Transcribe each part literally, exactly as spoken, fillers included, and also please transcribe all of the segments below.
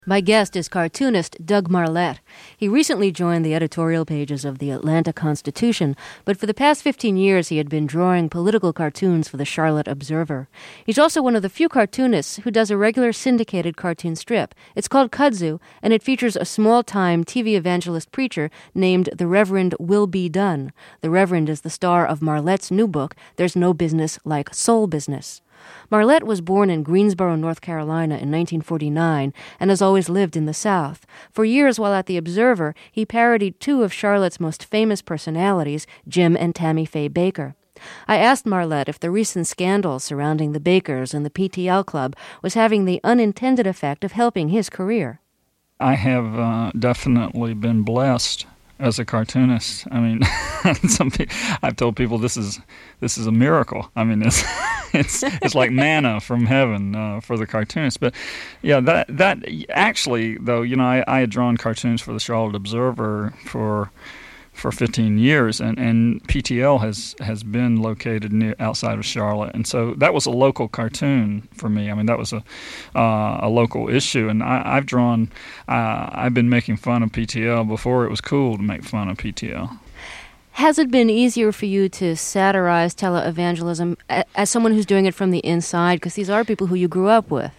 My guest is cartoonist Doug Marlette. He recently joined the editorial pages of the Atlanta Constitution, but for the past fifteen years he had been drawing political cartoons for the Charlotte Observer. He's also one of the few cartoonists who does a regular syndicated cartoon strip. It's called Kudzu, and it features a small-time T V evangelist preacher named the Reverend Will B. Dunn. The Reverend is the star of Marlette's new book, There's No Business Like Soul Business. Marlette was born in Greensboro, North Carolina in nineteen forty-nine and has always lived in the South. For years while at the Observer, he parodied two of Charlotte's most famous personalities, Jim and Tammy Faye Bakker. I asked Marlette if the recent scandal surrounding the Bakkers and the P T L Club was having the unintended effect of helping his career. I have uh, definitely been blessed as a cartoonist. I mean, some people, I've told people this is this is a miracle. I mean, it's it's it's like manna from heaven uh, for the cartoonist. But yeah, that that actually though, you know, I, I had drawn cartoons for the Charlotte Observer for for fifteen years, and, and P T L has has been located near outside of Charlotte, and so that was a local cartoon for me. I mean, that was a uh, a local issue, and I, I've drawn. Uh, I've been making fun of P T L before it was cool to make fun of P T L. Has it been easier for you to satirize televangelism as someone who's doing it from the inside? Because these are people who you grew up with.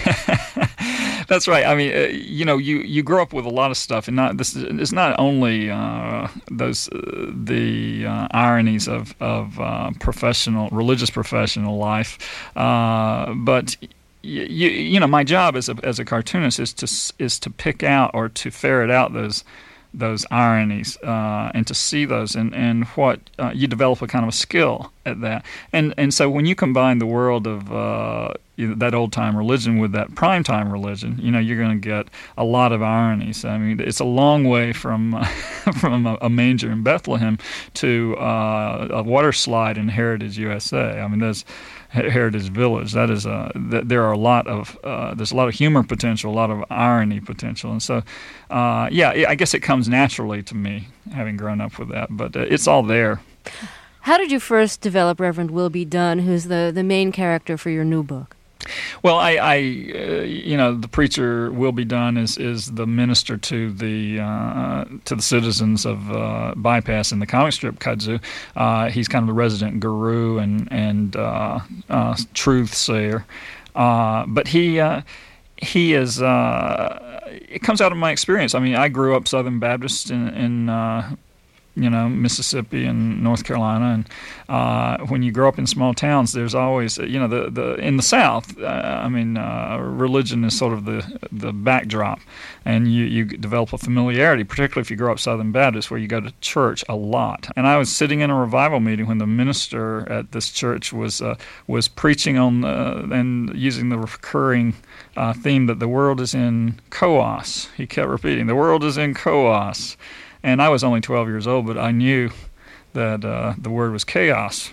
That's right. I mean, uh, you know, you, you grow up with a lot of stuff, and not this. It's not only uh, those uh, the uh, ironies of of uh, professional, religious professional life, uh, but. You, you know, my job as a as a cartoonist is to is to pick out or to ferret out those those ironies uh, and to see those, and and what uh, you develop a kind of a skill at that, and and so when you combine the world of uh, you know, that old time religion with that prime time religion, you know, you're going to get a lot of ironies. I mean, it's a long way from uh, from a, a manger in Bethlehem to uh, a water slide in Heritage U S A. I mean, there's Heritage Village. That is a. Th- there are a lot of. Uh, there's a lot of humor potential, a lot of irony potential, and so, uh, yeah, I guess it comes naturally to me, having grown up with that. But uh, it's all there. How did you first develop Reverend Will B. Dunn, who's the the main character for your new book? Well, I, I uh, you know, the preacher Will B. Dunn is, is the minister to the uh, to the citizens of uh, Bypass in the comic strip Kudzu. Uh, he's kind of the resident guru and and uh, uh, truth sayer, uh, but he uh, he is. Uh, it comes out of my experience. I mean, I grew up Southern Baptist in. in uh, you know, Mississippi and North Carolina, and uh, when you grow up in small towns, there's always, you know, the, the in the South, uh, I mean, uh, religion is sort of the the backdrop, and you, you develop a familiarity, particularly if you grow up Southern Baptist, where you go to church a lot. And I was sitting in a revival meeting when the minister at this church was uh, was preaching on the, and using the recurring uh, theme that the world is in chaos. He kept repeating, the world is in chaos. And I was only twelve years old, but I knew that uh, the word was chaos.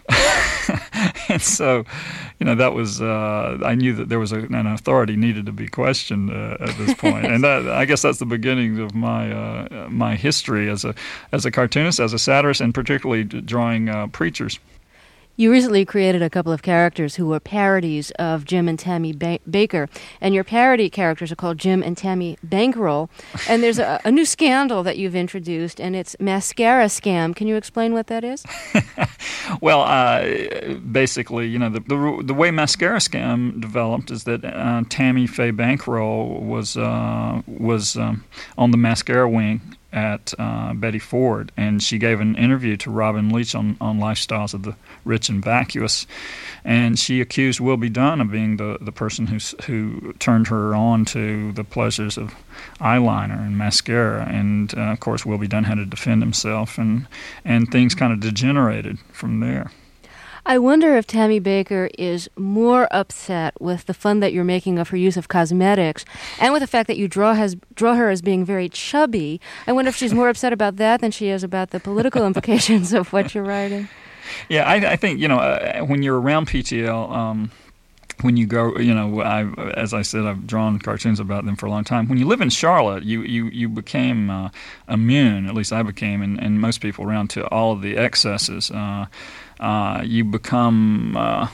And so, you know, that was, uh, I knew that there was a, an authority needed to be questioned uh, at this point. And that, I guess that's the beginning of my uh, my history as a as a cartoonist, as a satirist, and particularly drawing uh, preachers. You recently created a couple of characters who were parodies of Jim and Tammy ba- Bakker, and your parody characters are called Jim and Tammy Bankroll. And there's a, a new scandal that you've introduced, and it's Mascara Scam. Can you explain what that is? Well, uh, basically, you know, the, the the way Mascara Scam developed is that uh, Tammy Faye Bankroll was uh, was um, on the mascara wing at uh, Betty Ford, and she gave an interview to Robin Leach on, on Lifestyles of the Rich and Vacuous, and she accused Will B. Dunn of being the, the person who who turned her on to the pleasures of eyeliner and mascara, and uh, of course Will B. Dunn had to defend himself, and and things kind of degenerated from there. I wonder if Tammy Bakker is more upset with the fun that you're making of her use of cosmetics and with the fact that you draw has draw her as being very chubby. I wonder if she's more upset about that than she is about the political implications of what you're writing. Yeah, I, I think, you know, uh, when you're around P T L, um, when you go, you know, I, as I said, I've drawn cartoons about them for a long time. When you live in Charlotte, you you, you became uh, immune, at least I became, and, and most people around, to all of the excesses. Uh, uh, you become uh,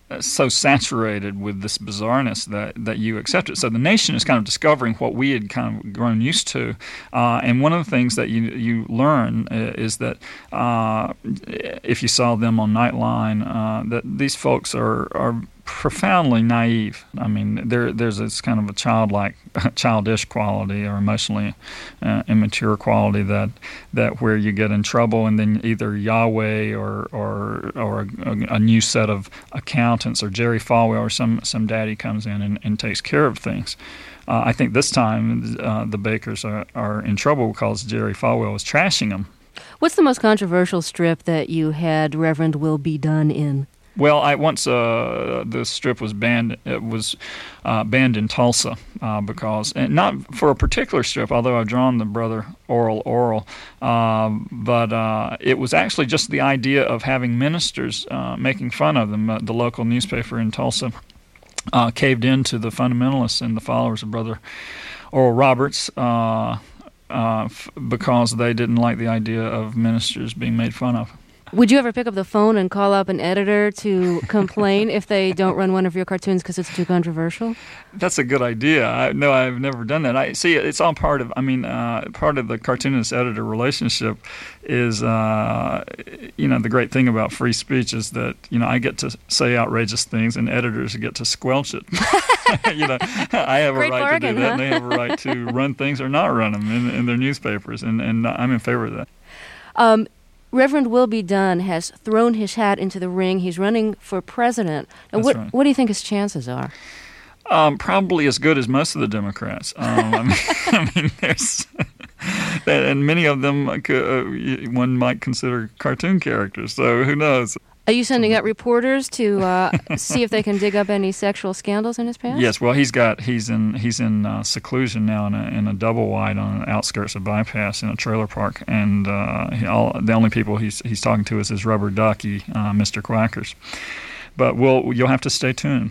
so saturated with this bizarreness that, that you accept it. So the nation is kind of discovering what we had kind of grown used to. Uh, and one of the things that you you learn is that uh, if you saw them on Nightline, uh, that these folks are, are profoundly naive. I mean, there there's this kind of a childlike, childish quality or emotionally uh, immature quality that that where you get in trouble and then either Yahweh or or or a, a new set of accountants or Jerry Falwell or some some daddy comes in and, and takes care of things. Uh, I think this time uh, the Bakers are, are in trouble because Jerry Falwell was trashing them. What's the most controversial strip that you had Reverend Will Be Done in? Well, I once uh, the strip was banned. It was uh, banned in Tulsa uh, because, and not for a particular strip, although I've drawn the brother Oral Oral, uh, but uh, it was actually just the idea of having ministers uh, making fun of them. Uh, the local newspaper in Tulsa uh, caved into the fundamentalists and the followers of Brother Oral Roberts uh, uh, f- because they didn't like the idea of ministers being made fun of. Would you ever pick up the phone and call up an editor to complain if they don't run one of your cartoons because it's too controversial? That's a good idea. I, no, I've never done that. I see. It's all part of. I mean, uh, part of the cartoonist-editor relationship is, uh, you know, the great thing about free speech is that you know I get to say outrageous things and editors get to squelch it. you know, I have Great a right bargain, to do that, huh? and they have a right to run things or not run them in, in their newspapers, and, and I'm in favor of that. Um, Reverend Will Be Done has thrown his hat into the ring. He's running for president. Now, That's what, right. what do you think his chances are? Um, probably as good as most of the Democrats. Um, I mean, I mean, there's and many of them uh, one might consider cartoon characters. So who knows? Are you sending out reporters to uh, see if they can dig up any sexual scandals in his past? Yes. Well, he's got he's in he's in uh, seclusion now in a, in a double wide on the outskirts of Bypass in a trailer park, and uh, he, all, the only people he's he's talking to is his rubber ducky, uh, Mister Quackers. But we'll you'll have to stay tuned.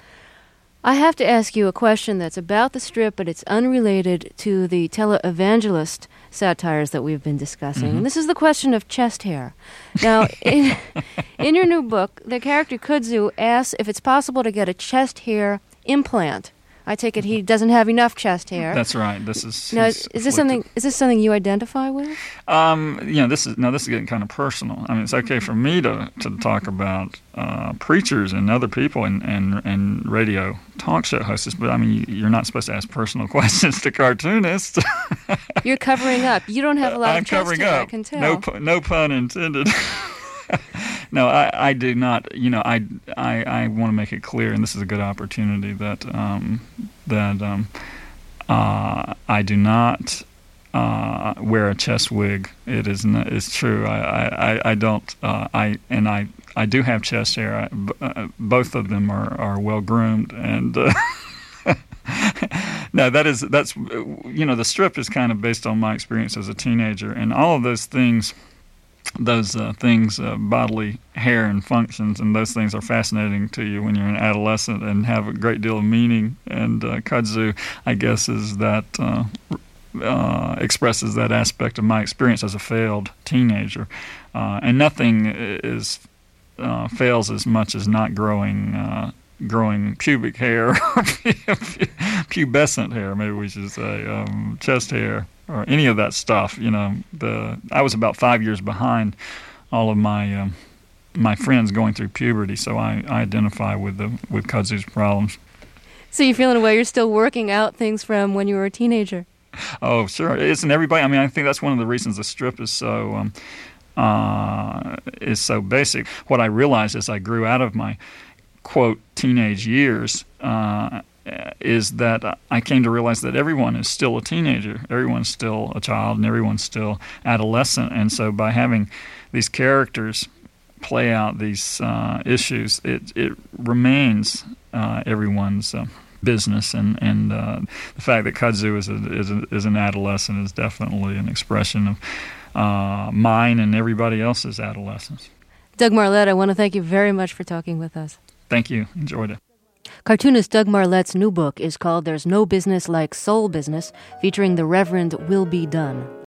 I have to ask you a question that's about the strip, but it's unrelated to the televangelist satires that we've been discussing. Mm-hmm. And this is the question of chest hair. Now, in, in your new book, the character Kudzu asks if it's possible to get a chest hair implant. I take it he doesn't have enough chest hair. That's right. This is now. is Is this something? Is this something you identify with? Um, you know, this is now this is getting kind of personal. I mean, it's okay for me to, to talk about uh, preachers and other people and, and and radio talk show hosts, but I mean, you're not supposed to ask personal questions to cartoonists. You're covering up. You don't have a lot I'm of chest covering hair, up. I can tell. No, pu- no pun intended. No, I, I do not. You know, I, I, I want to make it clear, and this is a good opportunity that um, that um, uh, I do not uh, wear a chest wig. It is not, it's true. I, I, I don't. Uh, I and I, I do have chest hair. I, b- uh, both of them are, are well groomed, and uh, no, that is that's you know the strip is kind of based on my experience as a teenager, and all of those things. Those uh, things, uh, bodily hair and functions, and those things are fascinating to you when you're an adolescent and have a great deal of meaning. And uh, kudzu, I guess, is that uh, uh, expresses that aspect of my experience as a failed teenager. Uh, and nothing is uh, fails as much as not growing uh, growing pubic hair, pubescent hair, maybe we should say, um, chest hair. Or any of that stuff, you know. The I was about five years behind all of my um, my friends going through puberty, so I, I identify with the with kudzu's problems. So you feel in a way you're still working out things from when you were a teenager. Oh, sure. Isn't everybody? I mean, I think that's one of the reasons the strip is so um, uh, is so basic. What I realized as I grew out of my quote teenage years. Uh, is that I came to realize that everyone is still a teenager, everyone's still a child, and everyone's still adolescent. And so by having these characters play out these uh, issues, it, it remains uh, everyone's uh, business. And, and uh, the fact that kudzu is, a, is, a, is an adolescent is definitely an expression of uh, mine and everybody else's adolescence. Doug Marlette, I want to thank you very much for talking with us. Thank you. Enjoyed it. Cartoonist Doug Marlette's new book is called There's No Business Like Soul Business, featuring the Reverend Will Be Done.